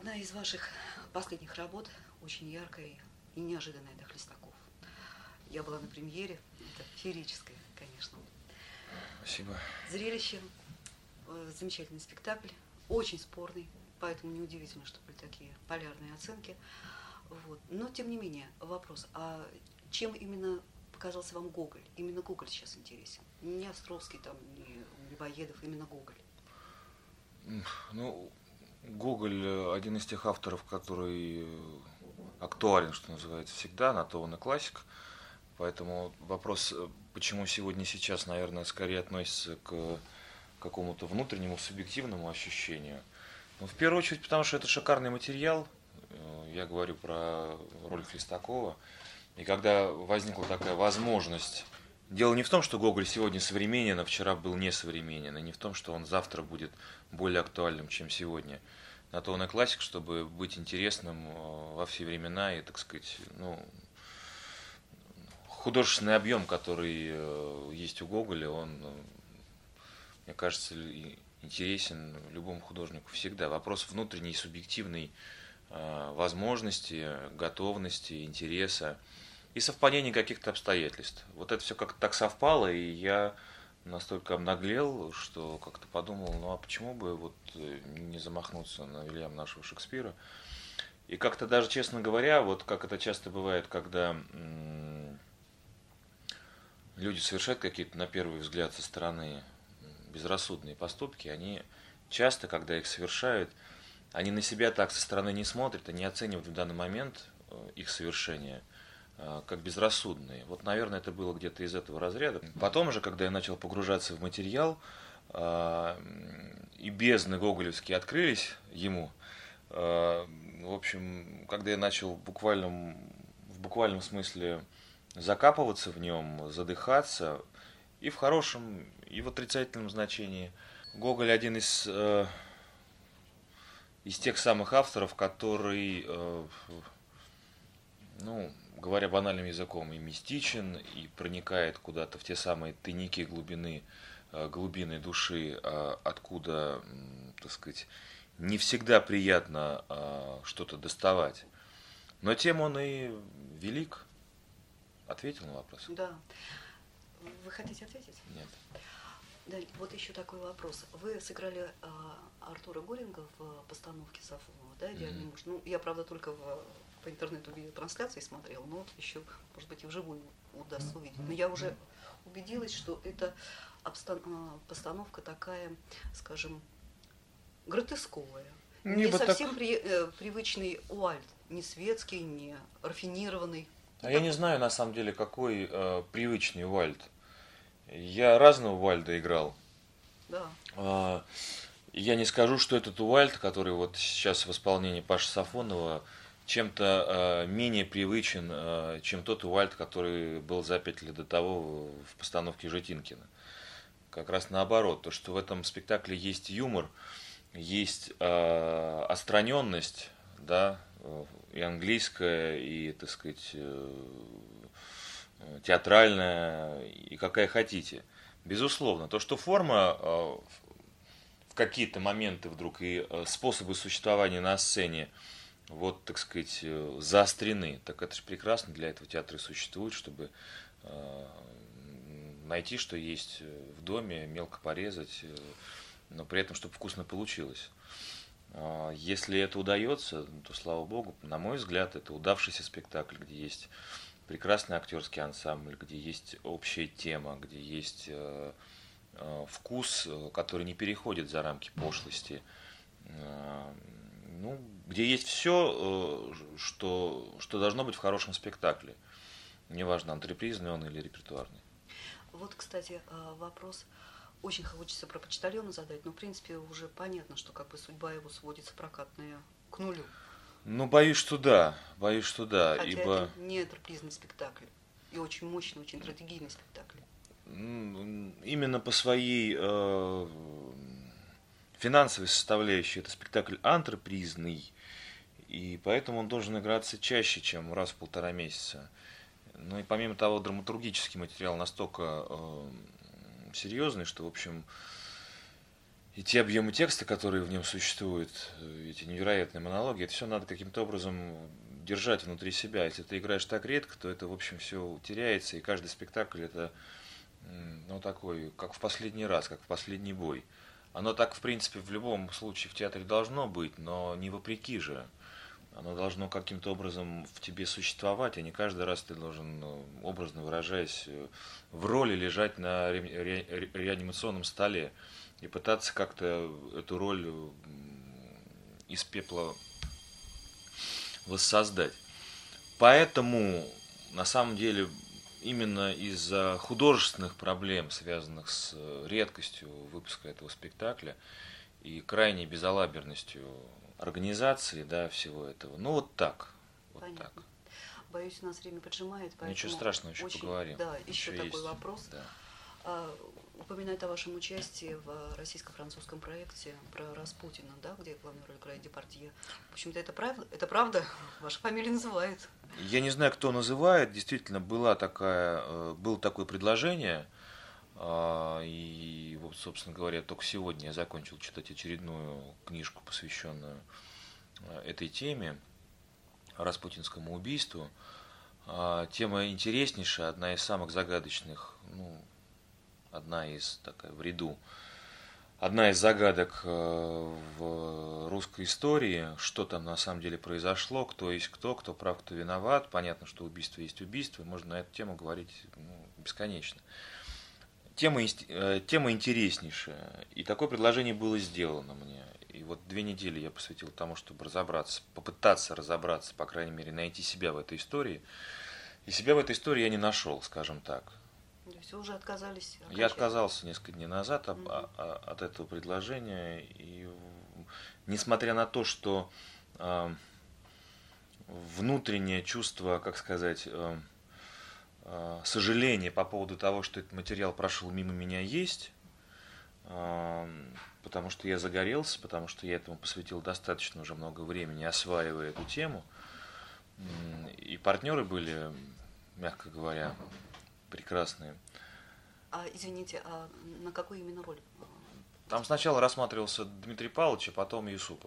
Одна из ваших последних работ очень яркая и неожиданная для Хлестаков. Я была на премьере, это феерическое, конечно. Спасибо. Зрелище, замечательный спектакль, очень спорный, поэтому неудивительно, что были такие полярные оценки. Вот. Но, тем не менее, вопрос, а чем именно показался вам Гоголь? Именно Гоголь сейчас интересен. Не Островский, там, не Грибоедов, именно Гоголь. Ну, Гоголь один из тех авторов, который актуален, что называется, всегда, на то он и классик. Поэтому вопрос, почему сегодня сейчас, наверное, скорее относится к какому-то внутреннему субъективному ощущению. Ну, в первую очередь, потому что это шикарный материал. Я говорю про роль Хлестакова. И когда возникла такая возможность. Дело не в том, что Гоголь сегодня современен, а вчера был несовременен, и не в том, что он завтра будет более актуальным, чем сегодня. На то он и классик, чтобы быть интересным во все времена и, так сказать, художественный объем, который есть у Гоголя, он, мне кажется, интересен любому художнику всегда. Вопрос внутренней, субъективной возможности, готовности, интереса и совпадение каких-то обстоятельств. Вот это все как-то так совпало, и я настолько обнаглел, что как-то подумал, ну а почему бы вот не замахнуться на Вильяма нашего Шекспира. И как-то даже, честно говоря, вот как это часто бывает, когда люди совершают какие-то, на первый взгляд, со стороны безрассудные поступки, они часто, когда их совершают, они на себя так со стороны не смотрят, они оценивают в данный момент их совершение как безрассудные. Вот, наверное, это было где-то из этого разряда. Потом уже, когда я начал погружаться в материал, и бездны гоголевские открылись ему, в общем, когда я начал в буквальном смысле закапываться в нем, задыхаться, и в хорошем, и в отрицательном значении. Гоголь один из тех самых авторов, который, говоря банальным языком, и мистичен, и проникает куда-то в те самые тайники глубины души, откуда, так сказать, не всегда приятно что-то доставать. Но тем он и велик. Ответил на вопрос? Да. Вы хотите ответить? Нет. Да, вот еще такой вопрос. Вы сыграли Артура Горинга в постановке Сафонова, да, «Идеальный муж». Ну, я, правда, только по интернету видеотрансляции смотрела, но вот еще, может быть, и вживую удастся увидеть. Но я уже убедилась, что это постановка такая, скажем, гротесковая. Не совсем привычный Уальд, не светский, не рафинированный. А я не знаю, на самом деле, какой привычный Уальд. Я разного Уальда играл. Да. Я не скажу, что этот Уальд, который вот сейчас в исполнении Паши Сафонова, чем-то менее привычен, чем тот Уальд, который был за 5 лет до того в постановке Житинкина. Как раз наоборот, то, что в этом спектакле есть юмор, есть остраненность, да, и английская, и, так сказать, театральная, и какая хотите. Безусловно, то, что форма в какие-то моменты вдруг и способы существования на сцене вот, так сказать, заострены, так это же прекрасно, для этого театр и существует, чтобы найти, что есть в доме, мелко порезать, но при этом, чтобы вкусно получилось. Если это удается, то слава богу, на мой взгляд, это удавшийся спектакль, где есть прекрасный актерский ансамбль, где есть общая тема, где есть вкус, который не переходит за рамки пошлости, где есть все, что должно быть в хорошем спектакле. Неважно, антрепризный он или репертуарный. Вот, кстати, вопрос. Очень хочется про почтальона задать, но, в принципе, уже понятно, что как бы судьба его сводится прокатная к нулю. Ну, боюсь, что да. Хотя ибо... это не антрепризный спектакль. И очень мощный, очень стратегийный спектакль. Именно по своей финансовой составляющей это спектакль антрепризный, и поэтому он должен играться чаще, чем раз в 1,5 месяца. Ну и помимо того, драматургический материал настолько серьезный, что, в общем, и те объемы текста, которые в нем существуют, эти невероятные монологи, это все надо каким-то образом держать внутри себя. Если ты играешь так редко, то это, в общем, все теряется, и каждый спектакль это, ну, такой, как в последний раз, как в последний бой. Оно так, в принципе, в любом случае в театре должно быть, но не вопреки же. Оно должно каким-то образом в тебе существовать, а не каждый раз ты должен, ну, образно выражаясь, в роли лежать на реанимационном столе и пытаться как-то эту роль из пепла воссоздать. Поэтому, на самом деле, именно из-за художественных проблем, связанных с редкостью выпуска этого спектакля и крайней безалаберностью организации, да, всего этого, ну вот так. Вот Понятно. так. Боюсь, у нас время поджимает, поэтому Ничего страшного, еще очень, поговорим. да, еще такой есть. вопрос. Да. Упоминает о вашем участии в российско-французском проекте про Распутина, да, где главную роль играет Депардье. В общем-то, это правда? Это правда? Ваша фамилия называет. Я не знаю, кто называет. Действительно, было такое предложение. И вот, собственно говоря, только сегодня я закончил читать очередную книжку, посвященную этой теме, распутинскому убийству. Тема интереснейшая, одна из самых загадочных, ну, одна из такая в ряду. Одна из загадок в русской истории, что там на самом деле произошло, кто есть кто прав, кто виноват. Понятно, что убийство есть убийство, можно на эту тему говорить, ну, бесконечно. Тема интереснейшая, и такое предложение было сделано мне. И вот 2 недели я посвятил тому, чтобы попытаться разобраться, по крайней мере, найти себя в этой истории. И себя в этой истории я не нашел, скажем так. То есть вы уже отказались? Я отказался несколько дней назад от этого предложения. И несмотря на то, что внутреннее чувство, как сказать, сожаление по поводу того, что этот материал прошел мимо меня, есть, потому что я загорелся, потому что я этому посвятил достаточно уже много времени, осваивая эту тему. И партнеры были, мягко говоря, прекрасные. Извините, а на какую именно роль? Там сначала рассматривался Дмитрий Павлович, а потом Юсупов.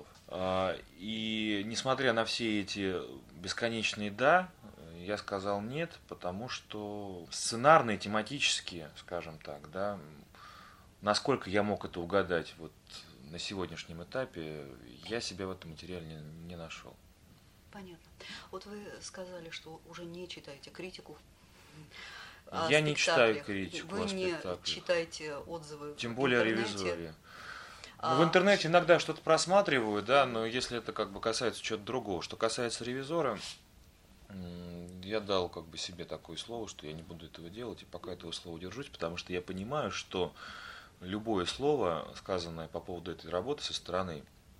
И несмотря на все эти бесконечные «да», я сказал «нет», потому что сценарно и тематически, скажем так, да, насколько я мог это угадать вот на сегодняшнем этапе, я себя в этом материале не нашел. Понятно. Вот вы сказали, что уже не читаете критику. Я не читаю критику. Вы не читаете отзывы тем более о «Ревизоре». В интернете иногда что-то просматриваю, да, но если это как бы касается чего-то другого. Что касается «Ревизора», я дал как бы себе такое слово, что я не буду этого делать, и пока этого слова держусь, потому что я понимаю, что любое слово, сказанное по поводу этой работы со стороны,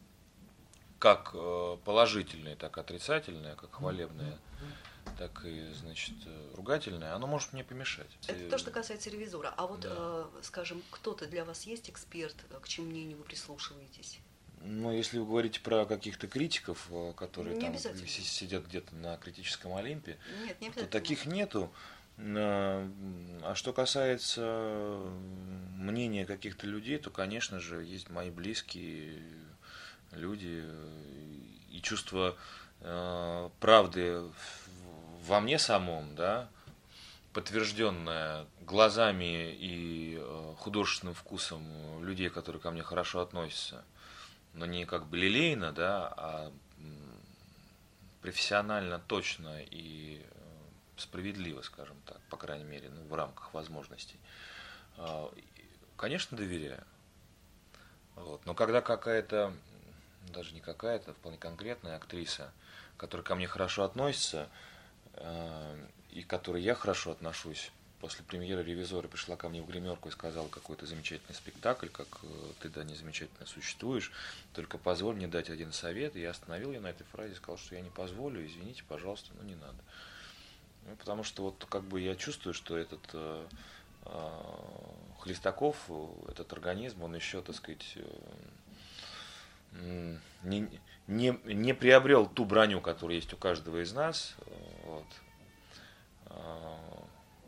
как положительное, так и отрицательное, как хвалебное, так и, значит, ругательное, оно может мне помешать. Это то, что касается «Ревизора». А вот, да, скажем, кто-то для вас есть эксперт, к чьему мнению вы прислушиваетесь? Ну, если вы говорите про каких-то критиков, которые не там сидят где-то на критическом Олимпе, нет, то таких нету. А что касается мнения каких-то людей, то, конечно же, есть мои близкие люди и чувство правды во мне самом, да, подтвержденное глазами и художественным вкусом людей, которые ко мне хорошо относятся, но не как бы лилейно, да, а профессионально, точно и справедливо, скажем так, по крайней мере, ну, в рамках возможностей. Конечно, доверяю. Вот. Но когда какая-то, даже не какая-то, вполне конкретная актриса, которая ко мне хорошо относится, и к которой я хорошо отношусь, после премьеры «Ревизора» пришла ко мне в гримерку и сказала: какой-то замечательный спектакль, как ты, да, не замечательно существуешь, только позволь мне дать один совет. И я остановил ее на этой фразе, сказал, что я не позволю, извините, пожалуйста, но не надо. Ну, потому что вот как бы я чувствую, что этот Хлестаков, этот организм, он еще, так сказать, не приобрел ту броню, которая есть у каждого из нас. Вот.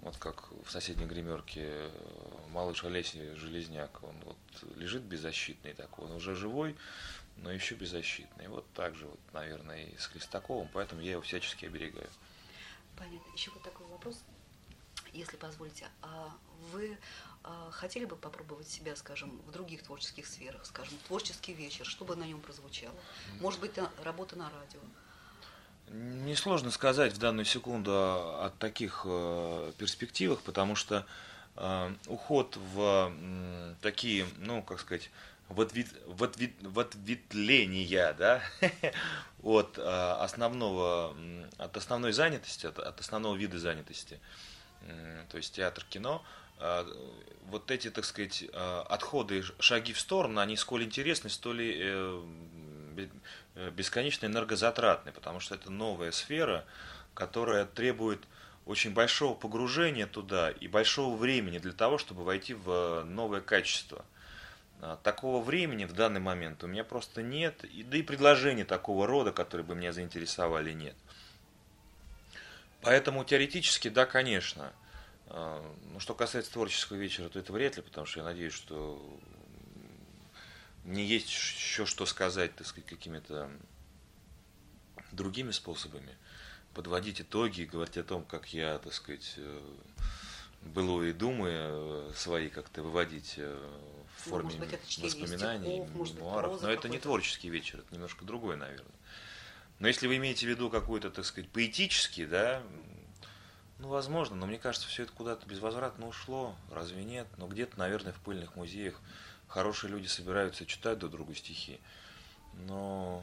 вот как в соседней гримерке малыш Олеси Железняк, он вот лежит беззащитный такой, он уже живой, но еще беззащитный. Вот так же, вот, наверное, и с Хлестаковым, поэтому я его всячески оберегаю. Понятно. Еще вот такой вопрос, если позволите. А вы хотели бы попробовать себя, скажем, в других творческих сферах, скажем, творческий вечер, что бы на нем прозвучало? Может быть, работа на радио? Несложно сказать в данную секунду о таких перспективах, потому что уход в такие, ну, как сказать, в ответвления, да, от от основной занятости, от основного вида занятости, то есть театр, кино, вот эти, так сказать, отходы, шаги в сторону, они сколь интересны, столь бесконечно энергозатратны, потому что это новая сфера, которая требует очень большого погружения туда и большого времени для того, чтобы войти в новое качество. Такого времени в данный момент у меня просто нет, да и предложений такого рода, которые бы меня заинтересовали, нет. Поэтому теоретически, да, конечно. Но что касается творческого вечера, то это вряд ли, потому что я надеюсь, что мне есть еще что сказать, так сказать, какими-то другими способами, подводить итоги и говорить о том, как я, так сказать, былое думы свои как-то выводить в форме воспоминаний, мемуаров. Но это не творческий вечер, это немножко другое, наверное. Но если вы имеете в виду какой-то, так сказать, поэтический, да, ну, возможно, но мне кажется, все это куда-то безвозвратно ушло, разве нет? Но где-то, наверное, в пыльных музеях хорошие люди собираются и читают друг другу стихи. Но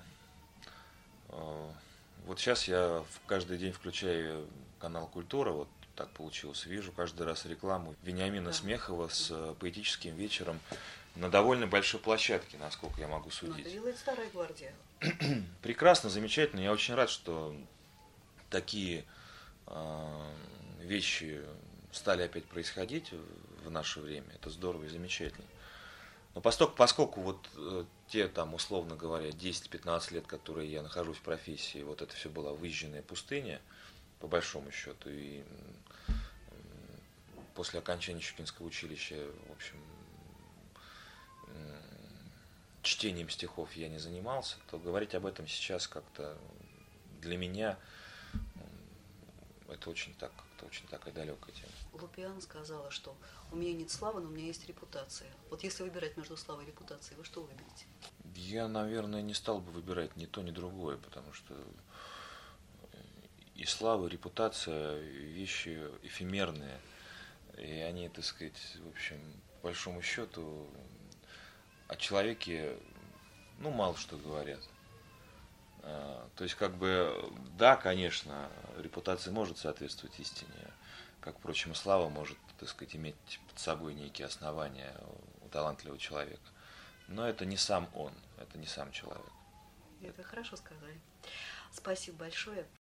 вот сейчас я каждый день включаю канал «Культура», вот так получилось, вижу каждый раз рекламу Вениамина Смехова с поэтическим вечером на довольно большой площадке, насколько я могу судить. Это делает старая гвардия. Прекрасно, замечательно. Я очень рад, что такие вещи стали опять происходить в наше время. Это здорово и замечательно. Но поскольку вот те, там, условно говоря, 10-15 лет, которые я нахожусь в профессии, вот это все была выжженная пустыня, по большому счету, и после окончания Щукинского училища, в общем, чтением стихов я не занимался, то говорить об этом сейчас как-то для меня это очень такая далекая тема. Лупиан сказала, что у меня нет славы, но у меня есть репутация. Вот если выбирать между славой и репутацией, вы что выберете? Я, наверное, не стал бы выбирать ни то, ни другое, потому что и слава, и репутация – вещи эфемерные, и они, так сказать, в общем, по большому счету, о человеке, ну, мало что говорят. То есть, как бы, да, конечно, репутация может соответствовать истине, как, впрочем, и слава может, так сказать, иметь под собой некие основания у талантливого человека. Но это не сам он, это не сам человек. Это хорошо сказали. Спасибо большое.